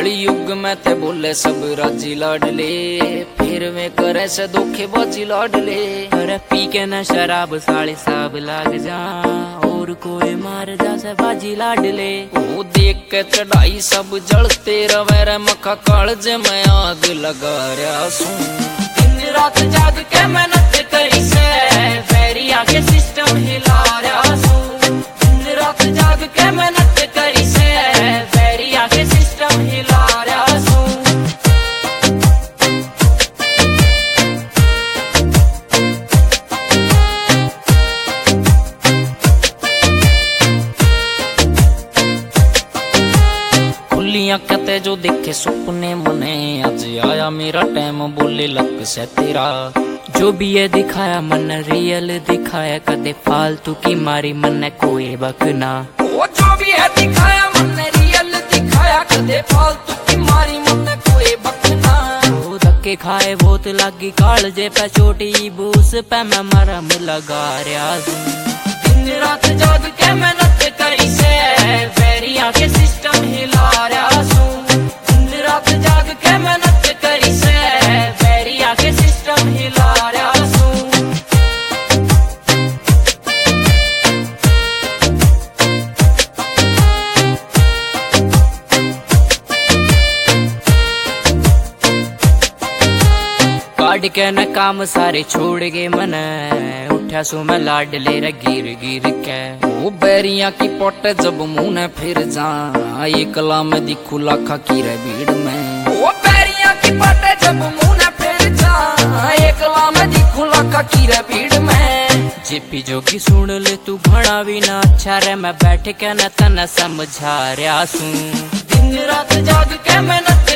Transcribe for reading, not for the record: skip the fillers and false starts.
कली युग में ते बोले सब राजी लाडले, फिर में करे से धोखेबाजी लाडले। अरे पी के न शराब साले साब लाग जा, और कोई मार जा से बाजी लाडले। वो देख के चढ़ाई सब जलते रवे रे, मखा कालज में आग लगा रहा सू। दिन रात जाग के मेहनत करी से, फेरिया के सिस्टम हिला रहा सू। दिन रात जाग के मेहनत करी से, फेरिया के सिस्टम हिला रहा सू। खुलियां कहते जो देखे सपने मने, आज आया मेरा टाइम बोले लक से तेरा। जो भी ये दिखाया मन रियल दिखाया, कदे फालतू की मारी मन कोई बकना। वो जो भी है दिखाया मन रियल दिखाया, कदे फालतू की मारी मन कोई बकना। वो धक्के खाए बहुत लागी कालजे पे, छोटी बूस पे मैं मरम लगा रहा हूँ। दिन रात जाग के मेहनत करी से, फेरिया के सिस्टम हिला रहा हूँ। दिन रात जाग के मेहनत करी से, फेरिया के सिस्टम हिला रहा हूँ। काट के न काम सारे छोड़ गए मन, उठा सो मैं लाडले रे गिर गिर के। वो बैरिया की पोटे जब मुंह ने फिर जा, एकला में दिखू लाखा की रे भीड़ में। वो बैरिया की पोटे जब मुंह ने फिर जा, एकला में दिखू लाखा की रे भीड़ में। जेपी जोगी सुन ले तू घना भी ना अच्छा रे, मैं बैठ के न तन समझा रहा हूँ। दिन रात जाग के मेहनत